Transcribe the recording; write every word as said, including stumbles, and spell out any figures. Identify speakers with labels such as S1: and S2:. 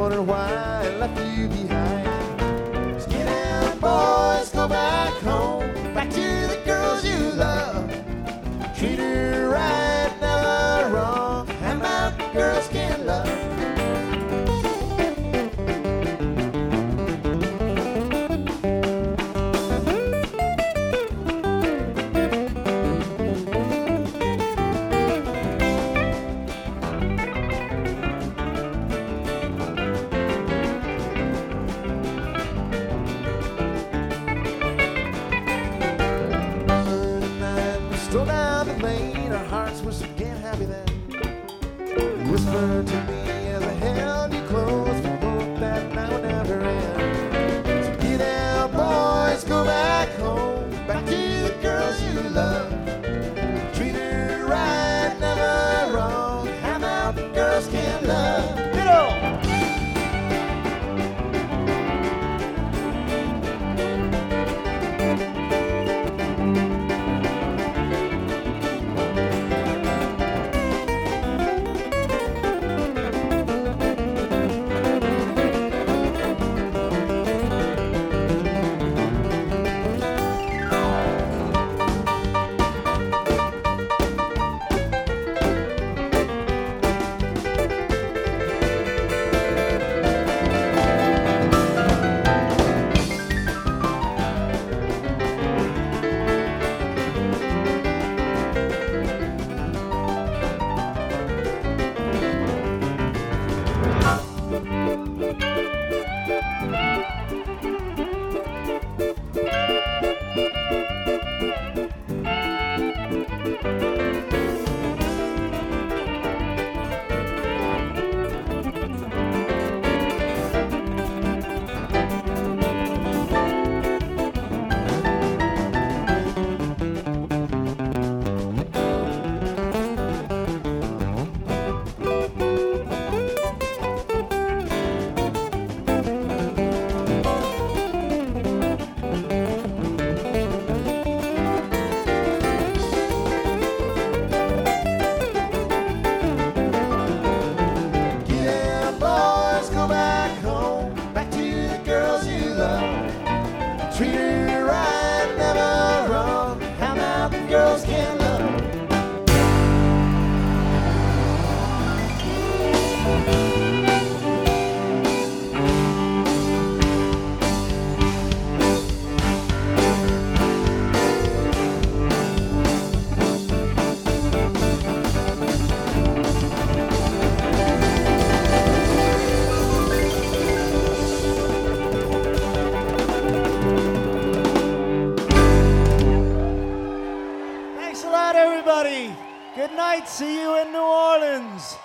S1: wonder why I left you behind. So get out, boys, go back home, back to the girls you love. Treat her right, never wrong. How about the girls can love? Strolled down the lane, our hearts were so damn happy then. You whispered to me as I held you close, we both that night would never end. So get out, boys, go back home, back to the girls you love. Treat her right, never wrong. How about the girls can love? Get on! Treat her right, never wrong. How about the girls can love?
S2: Thanks a lot, everybody. Good night. See you in New Orleans.